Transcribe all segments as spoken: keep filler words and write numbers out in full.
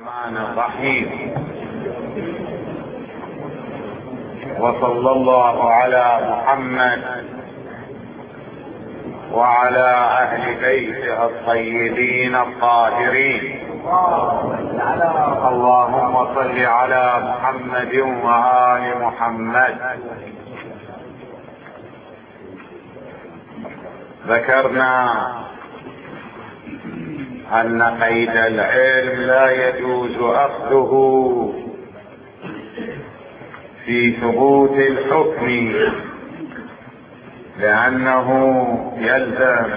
الرحمن الرحيم، وصلى الله على محمد وعلى أهل بيته الطيبين الطاهرين. اللهم صل على محمد وآل محمد. ذكرنا أن قيد العلم لا يجوز أخذه في ثبوت الحكم، لأنه يلزم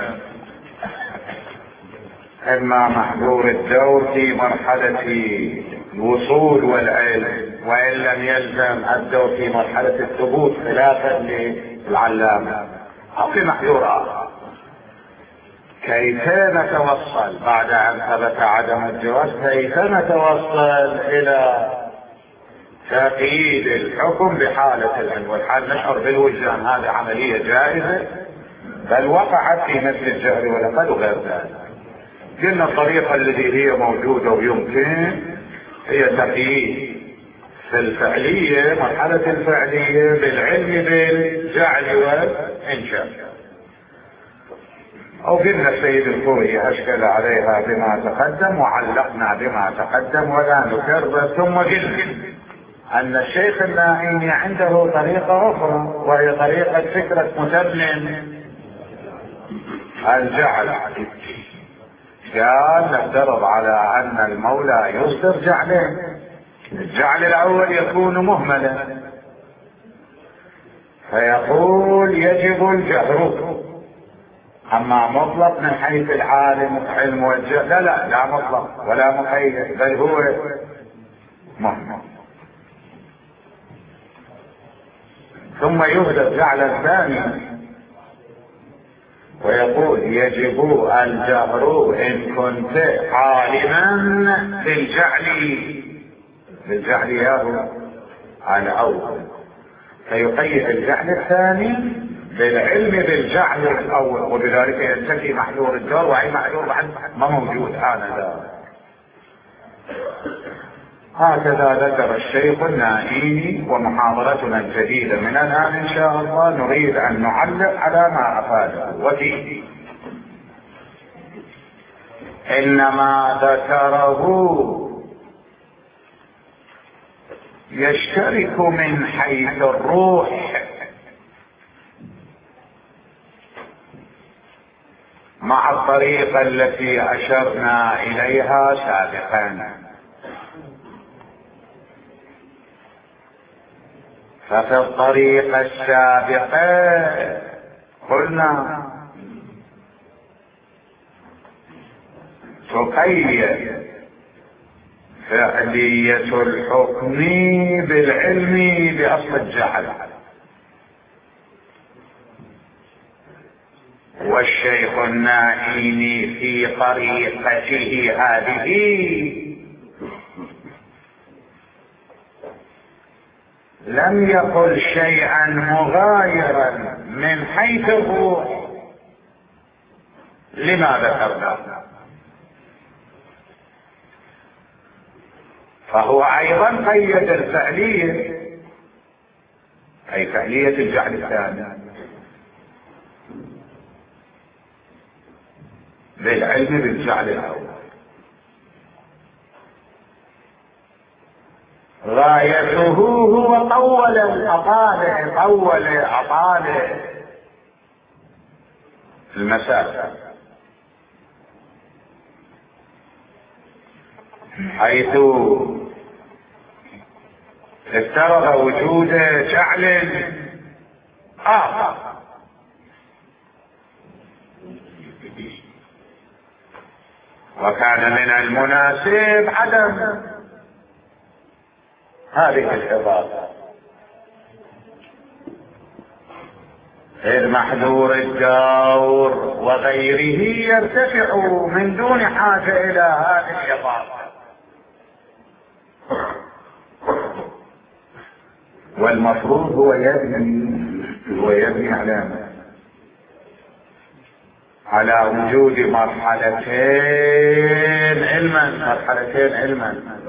إما محظور الدور في مرحلة الوصول والعلم، وإن لم يلزم الدور في مرحلة الثبوت خلافا للعلامة، أو في محظور آخر. كيف نتوصل بعد أن ثبت عدم الجواز؟ كيف نتوصل إلى تقييد الحكم بحالة العلم والحال؟ نشعر بالوجدان هذه عملية جائزة، بل وقعت في مثل الجهل والعقل وغير ذلك. قلنا الطريقة التي هي موجودة ويمكن هي تقييد في الفعلية، مرحلة الفعلية، بالعلم بالجعل والإنشاء. أو قلنا السيد الخوئي أشكل عليها بما تقدم وعلقنا بما تقدم ولا نكرر. ثم قلنا أن الشيخ النائمي عنده طريقة أخرى، وهي طريقة فكرة متمم الجعل. قال نفترض على أن المولى يصدر جعلين، الجعل الأول يكون مهملا، فيقول يجب الجهر. أما مطلق من حيث العالم علم والجهل لا لا لا مطلق ولا مقيد، بل هو مهمل. ثم يهدى جعل الثاني ويقول يجب الجهر إن كنت عالما بالجعل بالجعل ياهو الأول، فيقيد الجعل الثاني بالعلم بالجعل الأول، وبذلك ينتفي محذور الدور، وأي محذور بعد ما موجود آنذاك. هكذا ذكر الشيخ النائمي. ومحاضرتنا الجديدة من الآن إن شاء الله نريد أن نعلق على ما أفاده وفيه. إنما ذكره يشترك من حيث الروح مع الطريقة التي أشرنا إليها سابقا. ففي الطريقة السابقة قلنا تقيد فعلية الحكم بالعلم بأصل الجهل، والشيخ النائمي في طريقته هذه لم يقل شيئا مغايرا من حيث الروح لما ذكرنا، فهو ايضا قيد الفعلية، اي فعلية الجعل الثاني، بالعلم بالجعل الاول. غايته هو طول الأطالة طول أطالة المسافة، حيث افترض وجود جعل آخر، وكان من المناسب عدم هذه الإضافة، غير محذور الدور وغيره يرتفع من دون حاجة إلى هذه الإضافة. والمفروض هو يبني هو يبني على على وجود مرحلتين علما مرحلتين علما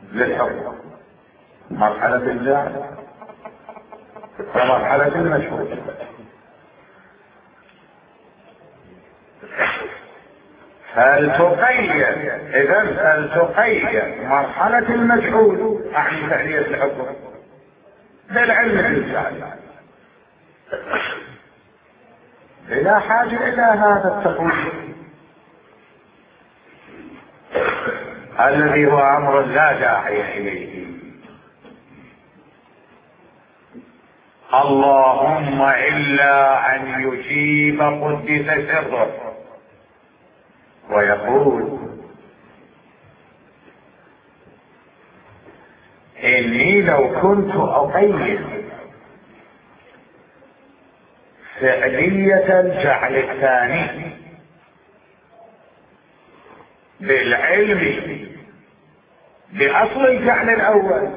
للحكم، مرحلة الجعل ومرحلة المجهول. فلتقيد إذا فلتقيد مرحلة المجهول أعني فعلية الحكم بالعلم بالجعل، بلا حاجة إلى هذا التقويد الذي هو أمر لا داعي إليه. اللهم إلا أن يجيب قدس سره ويقول إني لو كنت أقيد فعلية الجعل الثاني بالعلم بأصل الجعل الأول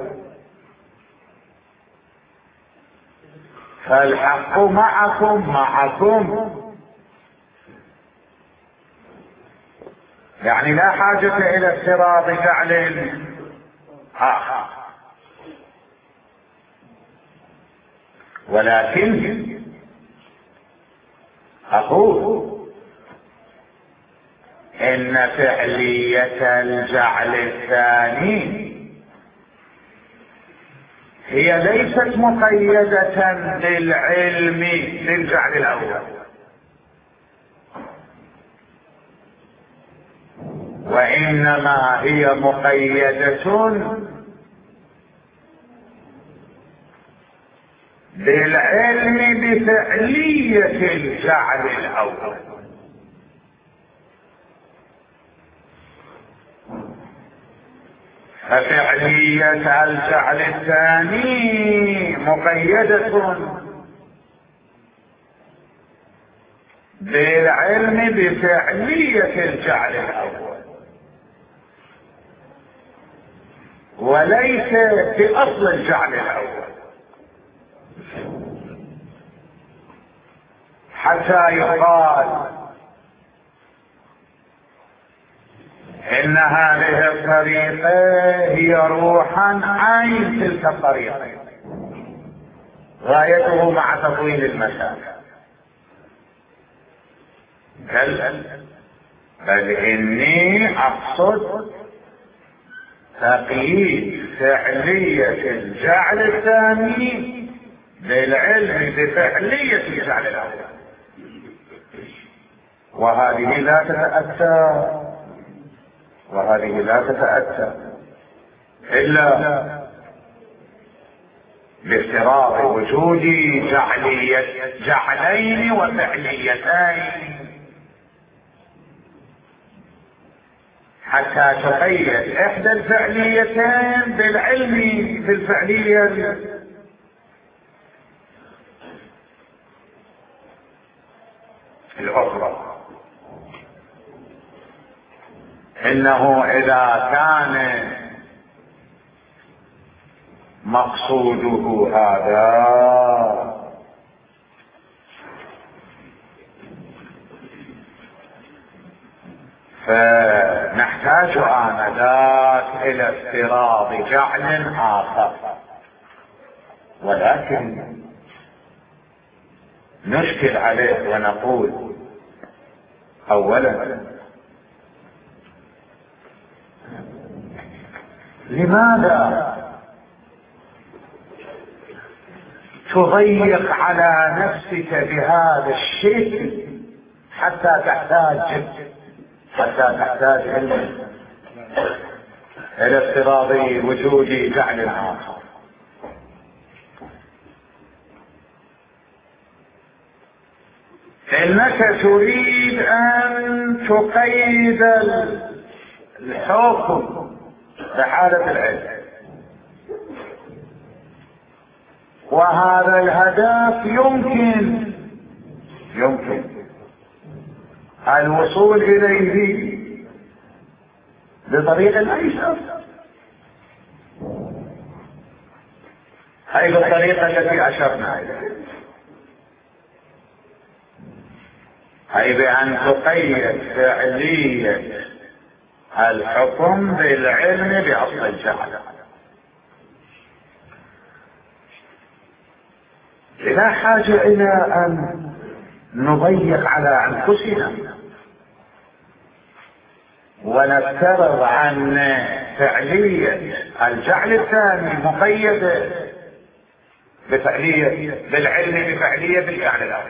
فالحق معكم معكم، يعني لا حاجة إلى افتراض جعل آخر، ولكن أقول إن فعلية الجعل الثاني هي ليست مقيدة بالعلم للجعل الأول، وإنما هي مقيدة بالعلم بفعلية الجعل الأول. ففعلية الجعل الثاني مقيدة بالعلم بفعلية الجعل الأول وليس بأصل الجعل الأول، حتى يقال إن هذه الطريقة هي روحا عين تلك الطريقة، غايته مع تطويل المسافة. كلا، بل إني أقصد تقييد فعلية الجعل الثاني بالعلم بفعلية الجعل الأول، وهذه لا تتأتى وهذه لا تتأتى إلا بافتراض وجود جعلية جعلين وفعليتين حتى تقيد إحدى الفعليتين بالعلم بالفعلية الأخرى. إنه إذا كان مقصوده هذا فنحتاج آنذاك إلى افتراض جعل آخر، ولكن نشكل عليه ونقول أولا لماذا تضيق على نفسك بهذا الشيء حتى تحتاج حتى تحتاج إلى إلى افتراض وجود جعل آخر؟ إنك تريد أن تقيد الحكم بحالة العلم، وهذا الهدف يمكن يمكن الوصول إليه بطريق الأيسر، هذه الطريقة التي أشرنا إليها، أي بأن تقيد فعلية الحكم بالعلم بأصل الجعل. لا حاجة إلى أن نضيق على أنفسنا ونفترض عن فعلية الجعل الثاني مقيدة بفعلية بالعلم بفعلية بالجعل الأول.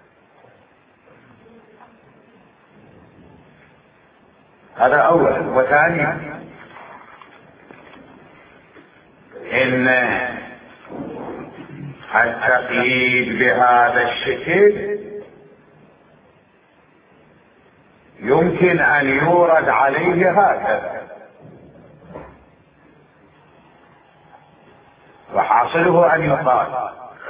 هذا أولا. وثانيا إن التقييد بهذا الشكل يمكن أن يورد عليه هكذا، وحاصله أن يقال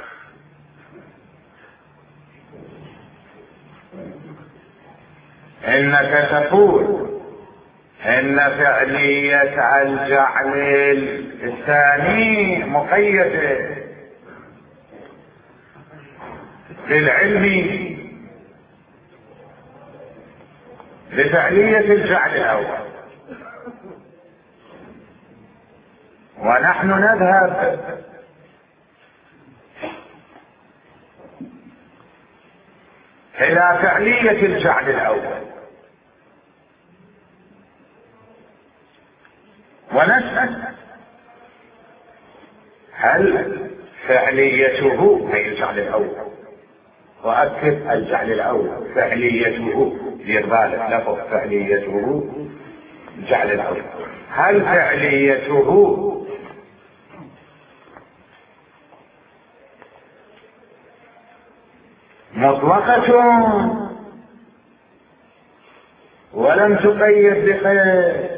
إنك تقول إن فعلية الجعل الثاني مقيدة بالعلم بفعلية الجعل الأول، ونحن نذهب إلى فعلية الجعل الأول ونسأل هل فعليته هي الجعل الأول، وأكد الجعل الأول فعليته دير بالك لفظ فعليته الجعل الأول، هل فعليته مطلقة ولم تقيد بخير،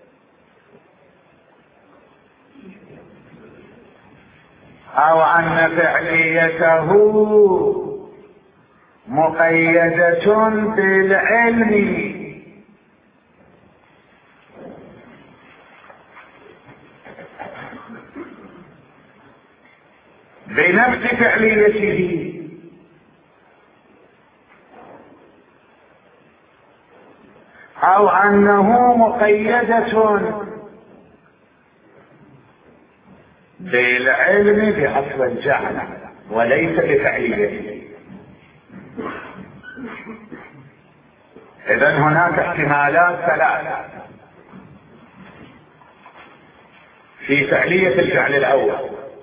أو أن فعليته مقيدة بالعلم بنفس فعليته، أو أنه مقيدة بالعلم بأصل الجعل وليس بفعليته. إذن هناك احتمالات ثلاثة في فعلية الجعل الأول.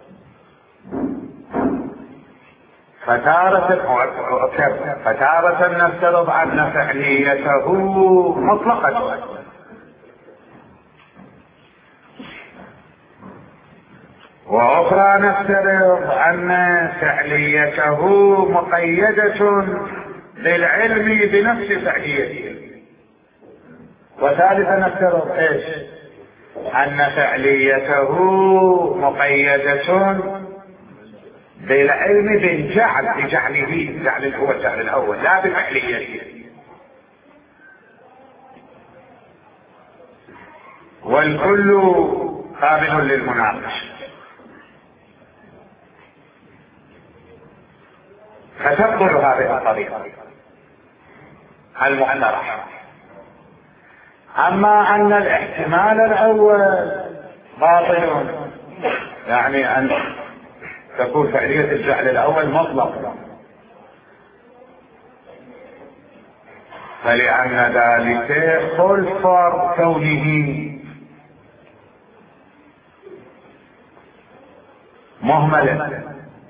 فتارة فتارة نفترض أن فعليته مطلقة، وأخرى نفترض أن فعليته مقيدة بالعلم بنفس فعليته، وثالثا نفترض ايش؟ أن فعليته مقيدة بالعلم بالجعل بجعله الجعل هو الجعل الأول لا بفعليته، والكل قابل للمناقشة. فتبطل هذه الطريقة المقترحة. أما أن الاحتمال الأول باطل، يعني أن تكون فعلية الجعل الأول مطلق، فلأن ذلك خلف كونه مهملا،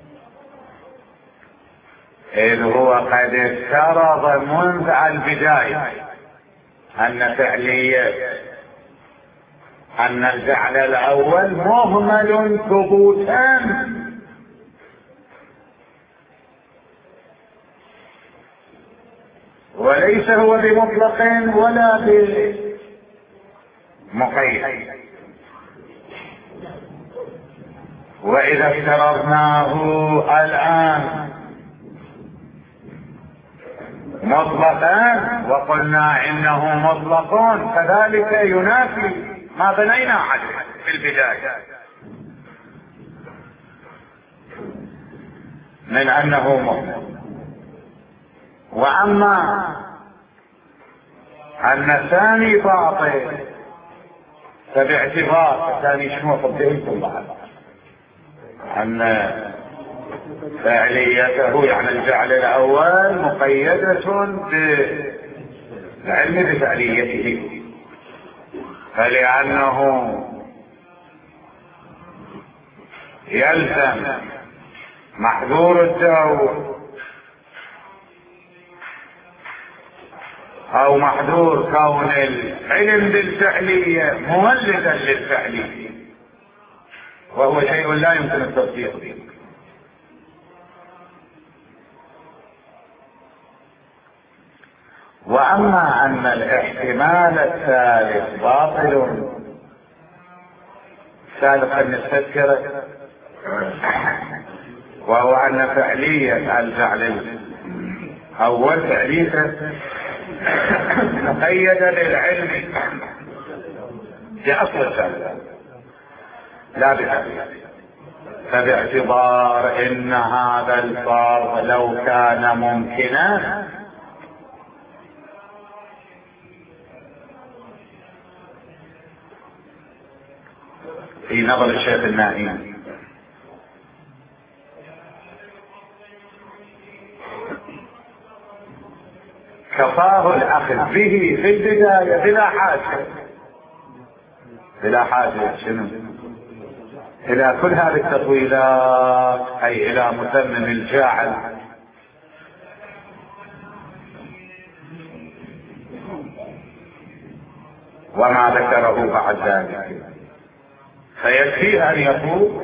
إذ هو قد افترض منذ البداية أن فعلية أن الجعل الأول مهمل ثبوتا، وليس هو بمطلق ولا بمقيد. وإذا افترضناه الآن مطلقا وقلنا إنه مطلق، فذلك ينافي ما بنينا عليه في البداية من أنه مطلق. وأما أن الثاني باطل فباعتبار الثاني شنو قدمتم بعد أن فعليته يعني الجعل الأول مقيدة بالعلم بفعليته، فلأنه يلزم محظور الدور أو محظور كون العلم بالفعلية مولدا للفعلية، وهو شيء لا يمكن التصديق به. وأما أن الاحتمال الثالث باطل سابقا نستذكره، وهو أن فعلية الفعل أول فعلية مقيدة للعلم بأصل الفعل لا بفعلية، فباعتبار إن هذا الفرض لو كان ممكنا في نظر الشيخ النائي كفاه الأخذ به في البداية بلا حاجة بلا حاجة شنو إلى كل هذه التطويلات، أي إلى متمم الجاعل وما ذكره بعد ذلك، فيكفيه أن يقول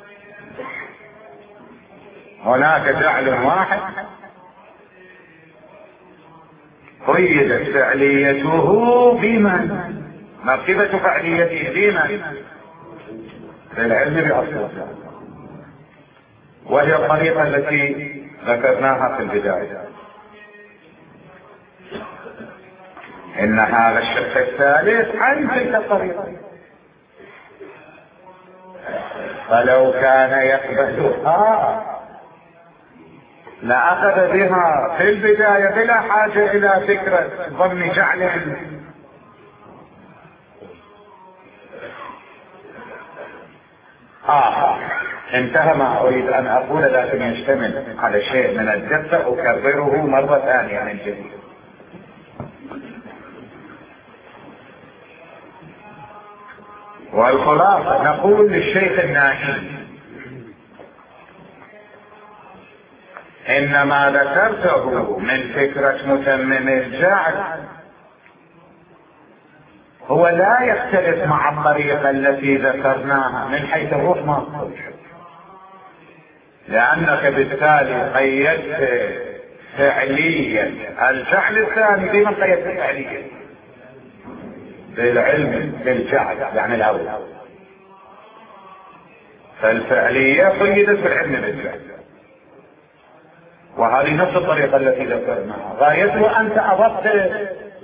هناك جعل واحد قيدت فعليته بمن مرتبة فعليته بمن بالعلم بأصل، وهي الطريقة التي ذكرناها في البداية. إن هذا الشق الثالث عن تلك الطريقة، فلو كان يقبلها لأخذ بها في البداية بلا حاجة إلى فكرة ضمن جعل آه انتهى ما أريد أن أقول، لكن يشتمل على شيء من الدقة أكرره مرة ثانية من جديد. والخلاصة نقول للشيخ النائي إن ما ذكرته من فكرة متمم الجعل هو لا يختلف مع الطريقة التي ذكرناها من حيث الروح ما تخرج، لأنك بالتالي قيدت فعليا الجعل الثاني بمن قيدت فعليا بالعلم بالجعل يعني الأول، فالفعلية قيدت بالعلم بالجعل، وهذه نفس الطريقة التي ذكرناها. غايته أنت أضفت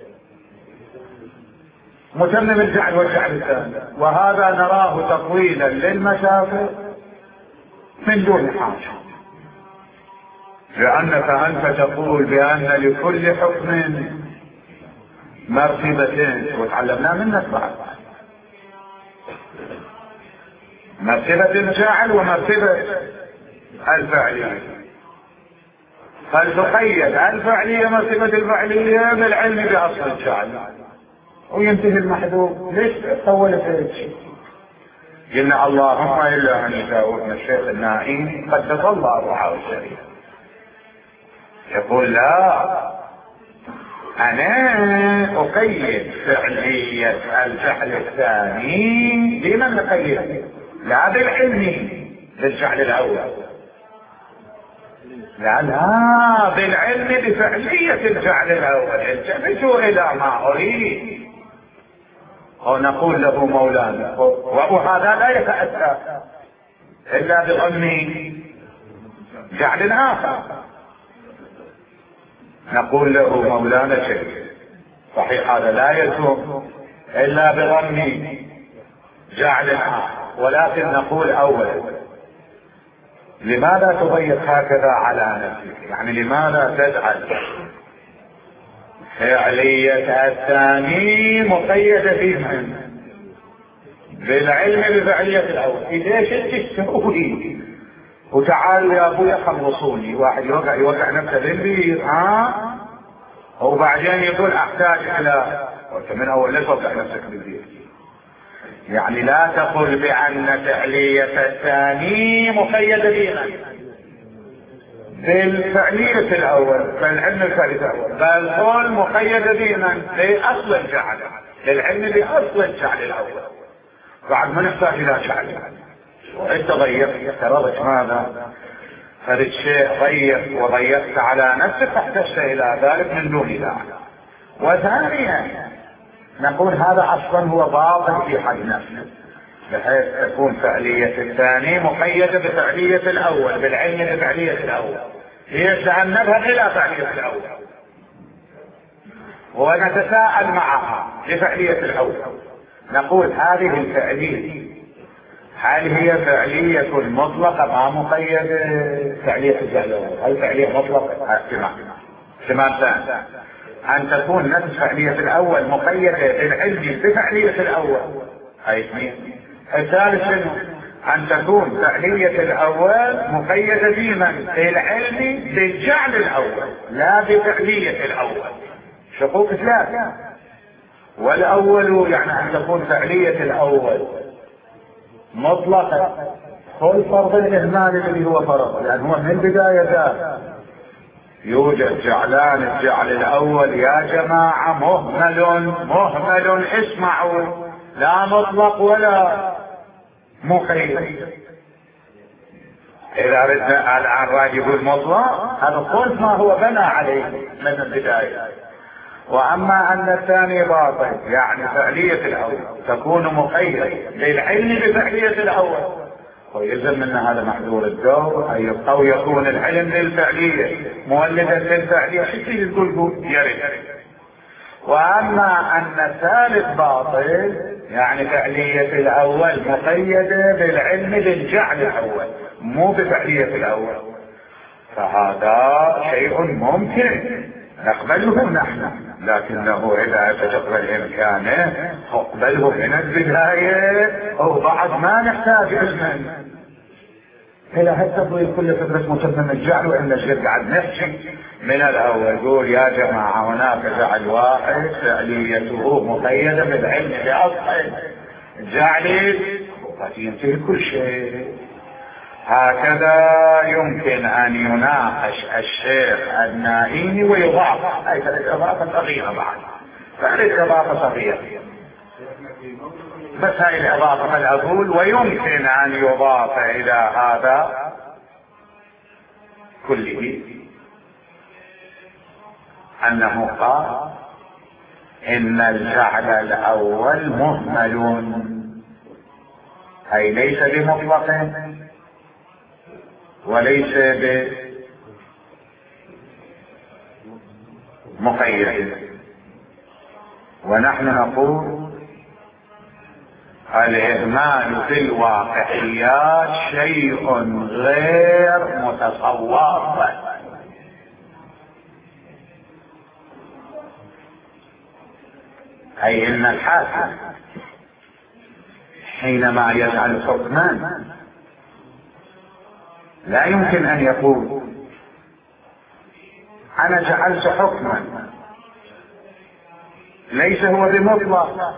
متمم الجعل والجعل الثاني، وهذا نراه تطويلا للمسافة من دون حاجة، لأنك أنت تقول بأن لكل حكم مرتبتين، وتعلمنا منك بعد مرتبة الجعل ومرتبة الفعلية، فلتقيد الفعلية مرتبة الفعلية بالعلم بأصل الجعل وينتهي المحذور. ليش طولت هذا الشيء؟ قلنا اللهم إلا أن يجاوبنا الشيخ النائي قد تطلع الرعاة الشريف يقول لا، أنا أقيد فعلية الجعل الثاني بمن نقيد؟ لا بالعلم بالجعل الأول، لا لا بالعلم بفعلية الجعل الأول. التفتوا إلى ما أريد، ونقول له مولانا وهذا لا يتأتى إلا بضم جعل آخر، نقول له مولانا شيء صحيح هذا لا يتم إلا بضم جعل آخر، ولكن نقول أولا لماذا تضيق هكذا على نفسك؟ يعني لماذا تجعل فعلية الثاني مقيدة بمن؟ بالعلم بفعلية الأول. ليش انت تسوي؟ وتعال يا ابويا خلصوني، واحد يوقع يوقع نفسه بالبير ها، وبعدين يقول احتاج الى من اول لا توقع نفسك بالبير. يعني لا تقل بأن فعلية الثاني مقيدة بما بالفعلية الأول، بالعلم الفعلي الأول، بل قل مقيدة بما بأصل الجعل، للعلم بأصل الجعل الأول، بعد ما نحتاج إلى جعل. وإنت ضيقت افترضت ماذا؟ فرد شيء ضيق وضيقت على نفسك فاحتجت إلى ذلك من دون داعي. وثانيا نقول هذا أصلا هو باطل في حد نفسه، بحيث تكون فعلية الثاني مقيدة بفعلية الأول، بالعلم بفعلية الأول. ليش؟ أن نذهب إلى فعلية الأول ونتساءل معها لفعلية الأول، نقول هذه الفعلية هل هي فعلية مطلقة ما مقيدة فعلية الأول؟ هل فعلية مطلقة؟ احتمال احتمال ثاني أن تكون نفس فعلية الأول مقيدة بالعلم بفعلية الأول، هاي اثنين. الثالث شنو؟ أن تكون فعلية الأول مقيدة بمن؟ بالعلم بالجعل الأول لا بفعلية الأول. شقوق ثلاثة. والأول يعني أن تكون فعلية الأول مطلقة كل فرض الإهمال الذي هو فرض، لأن هو من البداية ذات يوجد جعلان. الجعل الأول يا جماعة مهمل مهمل، اسمعوا، لا مطلق ولا مقيد. إذا ردنا الآن راجع يقول مطلق، هذا قلت ما هو بنى عليه من البداية. وأما أن الثاني باطل يعني فعلية الأول تكون مقيدة للعلم بفعلية الأول، ويلزم من هذا محذور الدور أو يكون العلم للفعلية مولدا للفعلية حتى تقول يرد. وأما أن الثالث باطل يعني فعلية الأول مقيدة بالعلم بالجعل الأول مو بفعلية الأول، فهذا شيء ممكن نقبله نحن، لكنه إذا تقبل إمكانه اقبله من البداية أو بعد ما نحتاج علما. إلى هالتضويل كل فكرة مسمى الجعل، وإن الشيء قاعد نحكي من الأول يقول يا جماعة هناك جعل واحد فعليته مقيدة بالعلم بأصل جعل وقد ينتهي كل شيء. هكذا يمكن أن يناقش الشيخ النائي ويضاف أي إضافة صغيرة بعد، فهذه إضافة صغيرة بس هاي الإضافة قد أقول ويمكن أن يضاف إلى هذا كله أنه قال إن الجعل الأول مهمل، أي ليس بمطلق وليس بمقيد. ونحن نقول الإهمال في الواقعيات شيء غير متصور، أي إن الحاكم حينما يجعل حكما لا يمكن أن يقول أنا جعلت حكما ليس هو بمطلق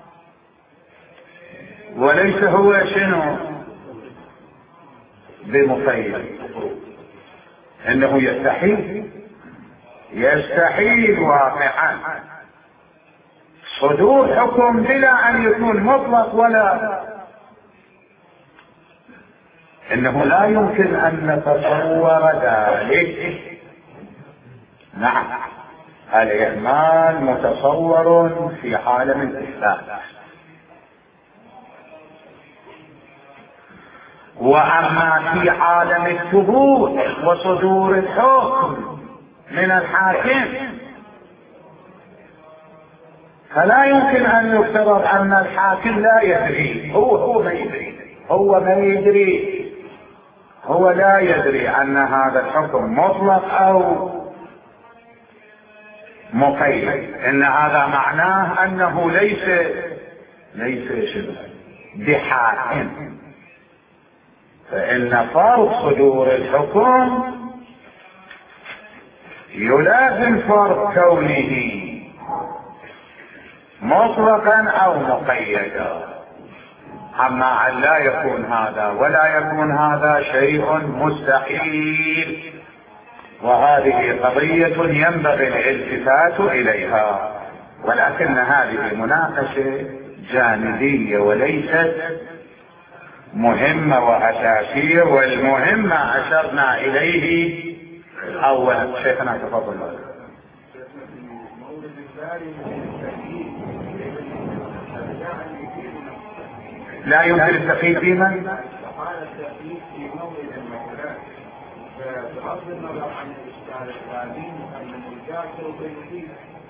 وليس هو شنو بمقيد، إنه يستحيل يستحيل واقعا صدور حكم بلا أن يكون مطلق ولا، إنه لا يمكن أن نتصور ذلك. نعم الإهمال متصور في عالم الإثبات، وأما في عالم الثبوت وصدور الحكم من الحاكم فلا يمكن أن يفترض أن الحاكم لا يدري، هو هو ما يدري هو ما يدري هو لا يدري أن هذا الحكم مطلق أو مقيد، إن هذا معناه أنه ليس ليس شبه بحاكم، فإن فرض صدور الحكم يلازم فرض كونه مطلقا أو مقيدا. أما أن لا يكون هذا ولا يكون هذا شيء مستحيل، وهذه قضية ينبغي الالتفات إليها، ولكن هذه مناقشة جانبية وليست مهمة وأساسية، والمهمة أشرنا إليه أولا. شيخنا تفضل. لا يمكن التقييد في من؟ بغض النظر عن الاشكال الثاني ان الجاهل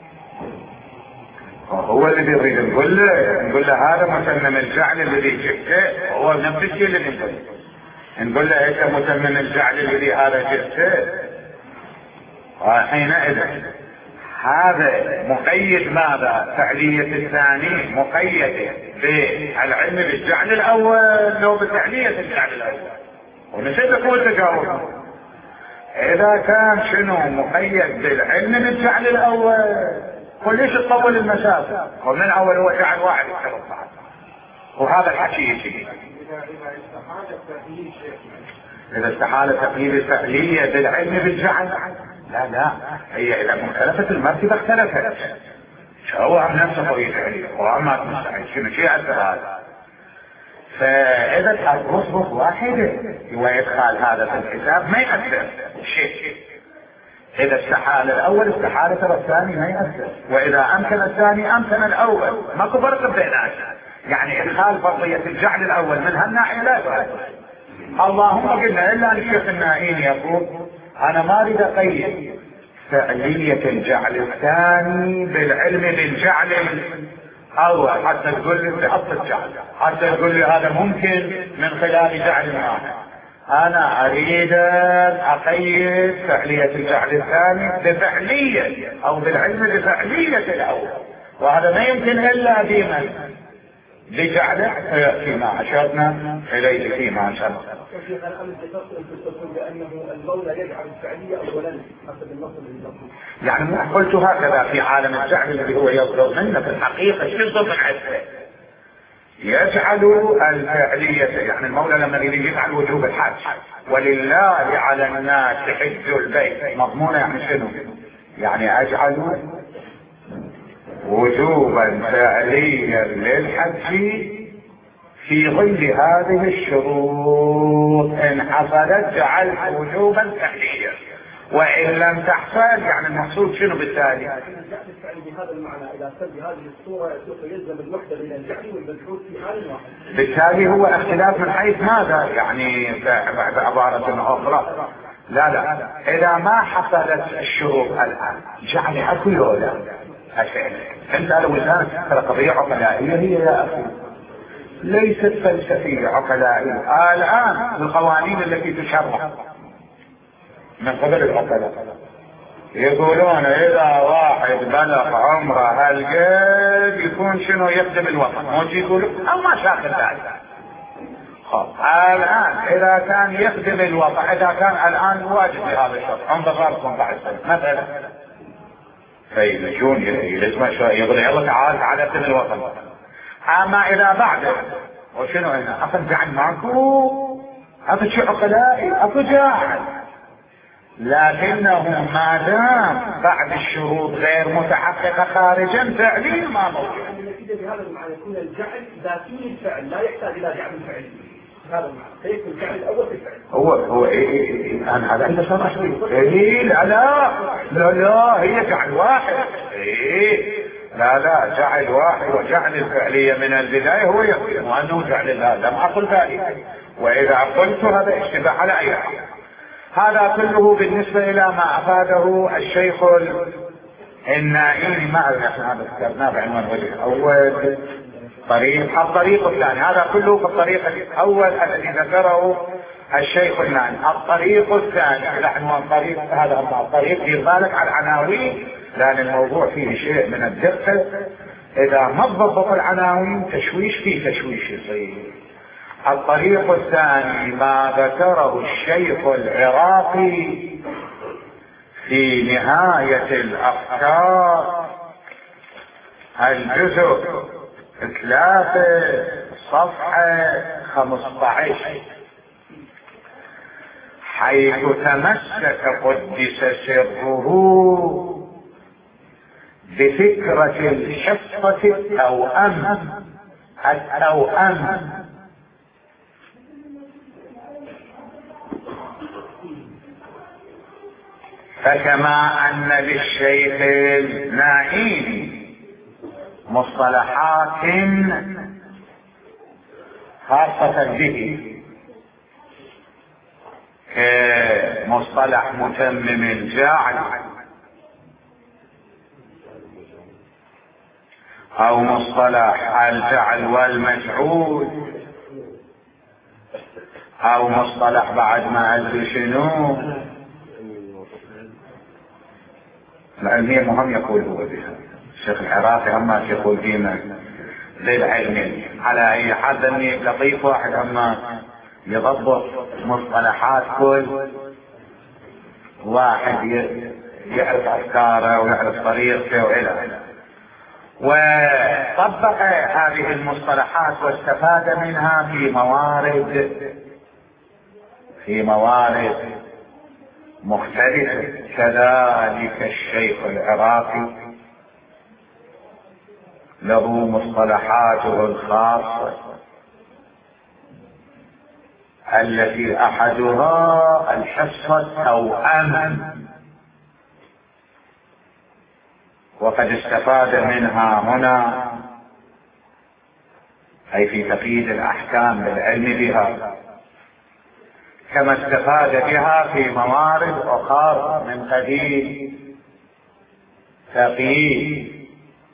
هو اللي يريد نقول له نقول له هذا متمم الجعل الذي جئته، هو نفس الشيء اللي نقول نقول له انت متمم الجعل الذي هذا جئته. وحينئذ هذا مقيد ماذا؟ فعلية الثاني مقيدة بالعلم بالجعل الاول لو بفعلية الجعل الاول، ونسيت اقول تجاوز. اذا كان شنو مقيد بالعلم بالجعل الاول، قل ليش تطول المسافة؟ ومن اول هو جعل واحد يتربع، وهذا الحكي يجي اذا استحال تقييد الفعلية بالعلم بالجعل. لا لا، هي اذا مختلفت المرتبة اختلفت، هو عن نفسه قضية عليه وعما مستحيل شنو شيء أثر هذا. فاذا تحط رصبة واحدة ويدخل هذا في الحساب ما يأثر شيء. اذا استحال الاول استحال ترى الثاني ما يأثر، واذا امكن الثاني امكن الاول، ماكو فرق بيناتهم. يعني ادخال فرضية الجعل الاول من هالناحية لا يؤثر. اللهم قلنا الا ان الشيخ النائين يقول انا ما اريد اقيد فعلية الجعل الثاني بالعلم بالجعل الاول حتى تقول لي بأصل الجعل، حتى تقول لي هذا ممكن من خلال جعل واحد. انا اريد اقيد فعلية الجعل الثاني بفعلية او بالعلم بفعلية الاول، وهذا ما يمكن الا بمن بجعله فيما اشرنا اليه فيما اشرنا. يعني قلت هكذا في عالم الجعل الذي هو يصدر منه في الحقيقة يصدر من عسره يجعل الفعلية. يعني المولى لما يريد يجعل وجوب الحج ولله على الناس حج البيت مضمونة، يعني شنو؟ يعني اجعل وجوبا فعليا للحج في ظل هذه الشروط، ان حصلت جعلت وجوبا فعليا، وان لم تحصل يعني المقصود شنو بالتالي؟ بهذا المعنى اذا صار بهذه الصوره يلزم الوحده بين الجعل والمجعول في حال واحد. بالتالي هو اختلاف من حيث ماذا؟ يعني بعبارة اخرى لا لا اذا ما حصلت الشروط الان جعل اكو ولا أسئلة. انت لو الان ترى قضية عقلائية هي يا اخي، ليست فلسفية عقلائية. الان القوانين التي تشرع من قبل العقلاء يقولون اذا واحد بلغ عمره هالقد يكون شنو يخدم الوطن، مو يقولوا او ما شاكل ذلك. الان اذا كان يخدم الوطن، اذا كان الان واجب بهذا الشرط عمره غير خمسة عشر سنة مثلا، فيجون يلزم يقول يلا تعال تعال اخدم الوطن. اما اذا بعده وشنو هنا اخذ جعل ماكو، اخذ شيء عقلائي اخذ جاعل، لكنه ما دام بعد الشروط غير متحققة خارجا فعليا ما موجود. النتيجة بهذا المعنى يكون الجعل ذاتي الفعل لا يحتاج الى جعل فعلي. هذا المعنى فيكون الجعل الاول في الفعل. هو هو ايه ايه انا هذا عنده شرح ايه لا لا لا لا هي جعل واحد. ايه لا لا جعل واحد، وجعل الفعلية من البداية هو يقول وانه جعل الله لم اقل ذلك، واذا قلت هذا اشتباه على اي حال. هذا كله بالنسبة الى ما افاده الشيخ النائين. ما اعرف هذا ذكرناه بعنوان وجه اول طريق الطريق الثاني، هذا كله في الطريق الاول الذي ذكره الشيخ النائي. الطريق الثاني على عنوان طريق هذا الطريق دير بالك على العناوين لان الموضوع فيه شيء من الدقة إذا ما تضبط العناوين تشويش في تشويش يصير. الطريق الثاني ما ذكره الشيخ العراقي في نهاية الأفكار الجزء ثلاثة صفحة خمسة عشر، حيث تمسك قدس سره بفكرة الحصة التوأم التوأم فكما أن للشيخ النائين مصطلحات خاصة به كمصطلح متمم الجعل أو مصطلح الجعل والمجعول أو مصطلح بعد ما أدري شنو العلمية مهم يقول هو بها الشيخ العراقي أما يقول ديما زي العلمية. على أي حد أني لطيف واحد أما يضبط مصطلحات كل واحد يعرف أفكاره ويعرف طريقته وإلى وطبق هذه المصطلحات واستفاد منها في موارد في موارد مختلفة. كذلك الشيخ العراقي له مصطلحاته الخاصة التي أحدها الحصة التوأم، وقد استفاد منها هنا أي في تقييد الأحكام بالعلم بها، كما استفاد بها في موارد أخرى من قبيل تقييد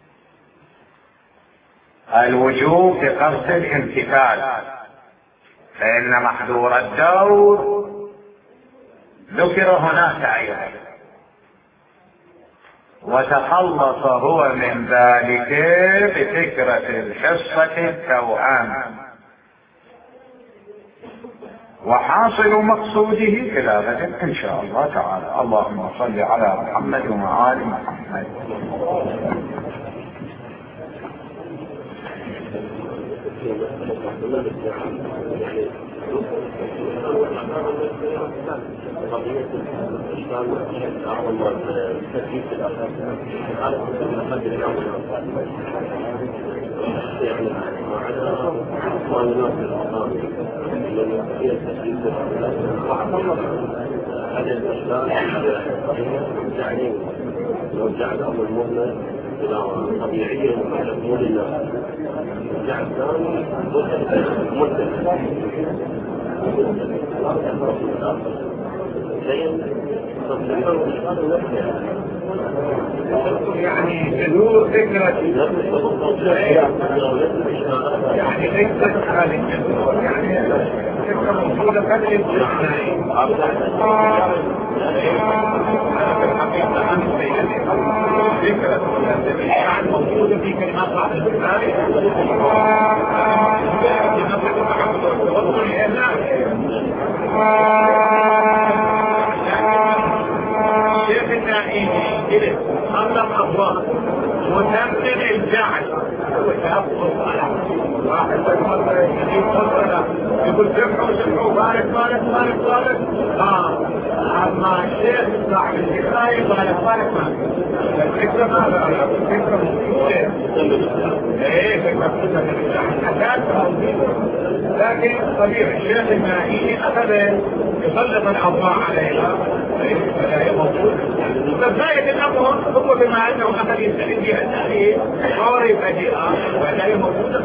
الوجوب بقصد الامتثال، فإن محظور الدور ذكر هناك أيضا وتخلص هو من ذلك بفكرة الحصة التوأم. وحاصل مقصوده إلى غد إن شاء الله تعالى. اللهم صل على محمد وآل محمد. هذه الأشياء يعني لو جعل الأمر المهمل إلى طبيعية مو لله جعل ثاني يعني بدون فكرة يعني فكرة هذه يعني فكرة موجودة قدر فكرة موجودة في كلمات بعض الإسلام شيخ النائمي إليه خلق أبواب وتمثل الجعل وتأخذ على واحد يقول سبحوا سبحوا بارك بارك بارك بارك اه اما الشيخ صاحب الحكاية بارك بارك بارك الفكرة ماذا؟ الفكرة موجودة ايه فكرة موجودة لكن طبيعي الشيخ المائي أخذ يسلط الأضواء عليها فلا هي موجودة. فبداية الأمر هو بما أنه أخذ يستعد بها التاريخ فوري بديئة فلا هي موجودة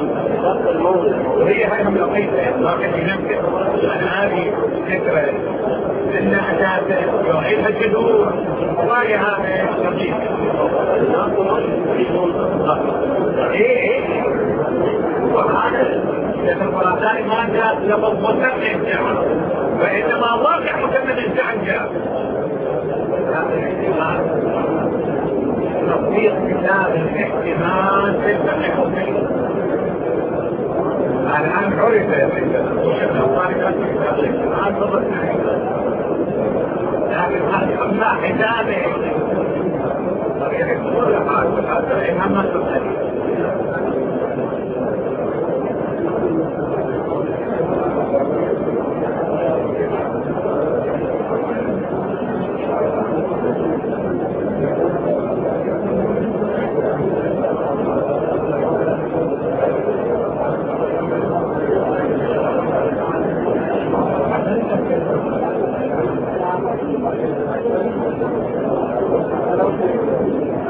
وهي هذه القيسة لكن بنفسه أن هذه فكرة إن أساسا يعيدها الجذور وهي هذا التقييد. إيه إيه وهذا الخراساني ما جاء لفظ متمم الجعل وإنما واقع متمم الجعل جاء تطبيق كتاب الاحتمال في الفقه. الآن عرف لكن هذه أملا حجابه طبيعي كل حاجة حتى إنما تسأل